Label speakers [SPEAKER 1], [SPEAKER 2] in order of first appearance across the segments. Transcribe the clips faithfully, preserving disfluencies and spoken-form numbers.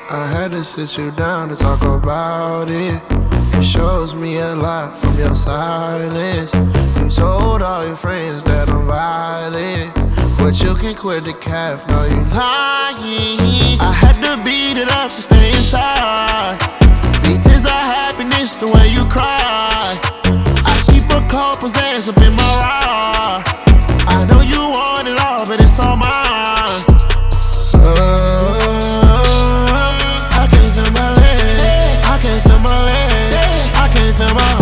[SPEAKER 1] I had to sit you down to talk about it. It shows me a lot from your silence. You told all your friends that I'm violent, but you can quit the cap, no you lying. I had to beat it up to stay inside. These tears are happiness the way you cry. I keep a cold possess up in my ride. I know you want it all, but it's all mine. uh, I can't feel my legs, I can't feel my legs, I can't feel my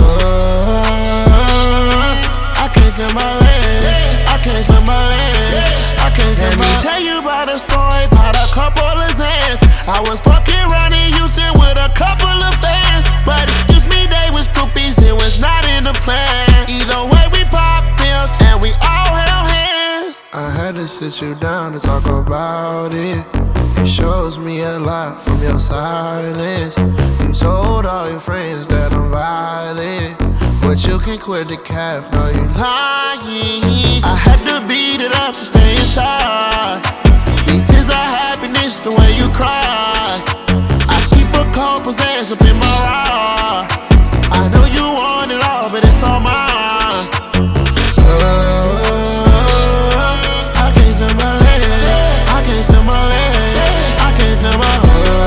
[SPEAKER 1] uh, I can't feel my legs, I can't feel my legs, I can't feel my. Let me tell you about a story about a couple of Zans. I was fucking around in Houston with a couple of fans, but excuse me, they was groupies, it was not in the plan. Either way, we pop pills and we all held hands. I had to sit you down to talk about it. It shows me a lot from your silence. You told all your friends that I'm violent, but you can quit the cap, no you lying. I had to beat it up to stay inside. These tears are happiness the way you cry. I keep a cold possess up in my ride. I know you want it all, but it's all mine. uh, I can't feel my legs, I can't feel my legs, I can't feel my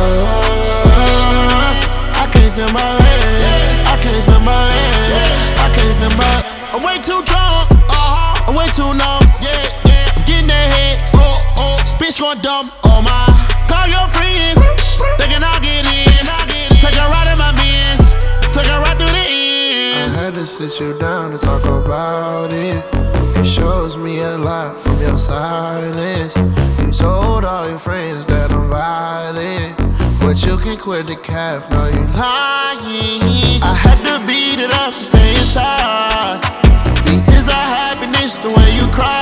[SPEAKER 1] uh, I can't feel my legs, I can't feel my legs, I can't feel my. I'm way too drunk, uh-huh, I'm way too numb, yeah, yeah. I'm getting that head, oh, oh, bitch going dumb, oh my. Call your friends, they can all get in, take a ride in my Benz, take a ride through the ends. I had to sit you down to talk about it. It shows me a lot from your silence. You told all your friends that I'm violent, but you can quit the cap, no you lying. I had to beat it up to stay inside. These tears are happiness the way you cry.